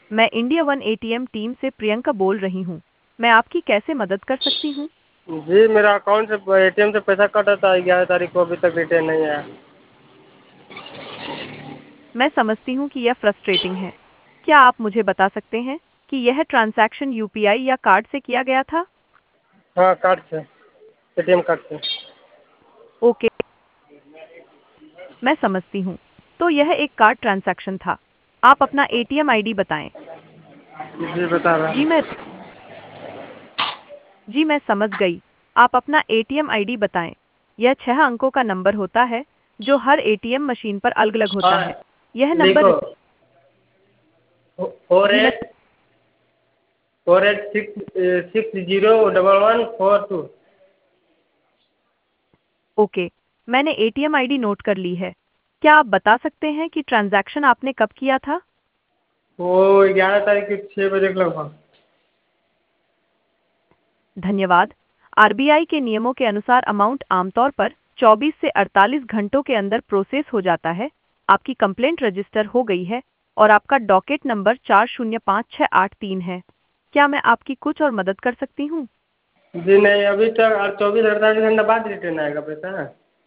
मैं India one ATM team से प्रियंका बोल रही हूँ। मैं आपकी कैसे मदद कर सकती हूँ? जी मेरा अकाउंट से एटीएम से पैसा कटा था 11 तारीख को, अभी तक रिटर्न नहीं आया। मैं समझती हूँ कि यह फ्रस्ट्रेटिंग है। क्या आप मुझे बता सकते हैं कि यह ट्रांजैक्शन यूपीआई या कार्ड से किया गया था? हाँ कार्ड से, एटीएम कार्ड से। ओके, मैं समझती हूँ। तो यह एक कार्ड ट्रांजैक्शन था। आप अपना एटीएम आईडी बताएं। जी बता रहा। जी मैं जी मैं समझ गई। आप अपना एटीएम आईडी बताएं। यह 6 अंकों का नंबर होता है जो हर एटीएम मशीन पर अलग-अलग होता हाँ है। यह नंबर लिखो, फोर जी मैं एट 48601114 2। ओके, मैंने एटीएम आईडी नोट कर ली है। क्या आप बता सकते हैं कि ट्रांजैक्शन आपने कब किया था? वो 11 तारीख के 6 बजे के लगभग। धन्यवाद। आरबीआई के नियमों के अनुसार अमाउंट आमतौर पर 24 से 48 घंटों के अंदर प्रोसेस हो जाता है। आपकी कंप्लेंट रजिस्टर हो गई है और आपका डॉकेट नंबर 405683 है। क्या मैं आपकी कुछ और मदद कर सकती हूँ? जी नहीं, अभी तक 24 48 घंटा बाद रिटर्न आएगा पैसा।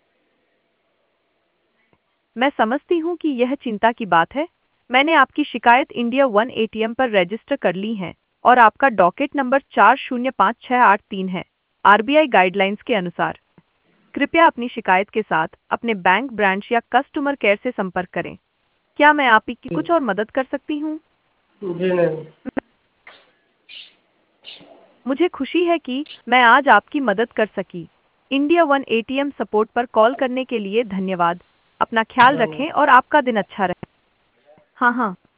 मैं समझती हूँ कि यह चिंता की बात है। मैंने आपकी शिकायत इंडिया वन एटीएम पर रजिस्टर कर ली है और आपका डॉकेट नंबर 405683 है। आरबीआई गाइडलाइंस के अनुसार कृपया अपनी शिकायत के साथ अपने बैंक ब्रांच या कस्टमर केयर से संपर्क करें। क्या मैं आपकी कुछ और मदद कर सकती हूँ? जी नहीं। मुझे खुशी है कि मैं आज आपकी मदद कर सकी। इंडिया वन एटीएम सपोर्ट पर कॉल करने के लिए धन्यवाद। अपना ख्याल रखें और आपका दिन अच्छा रहे। हाँ हाँ।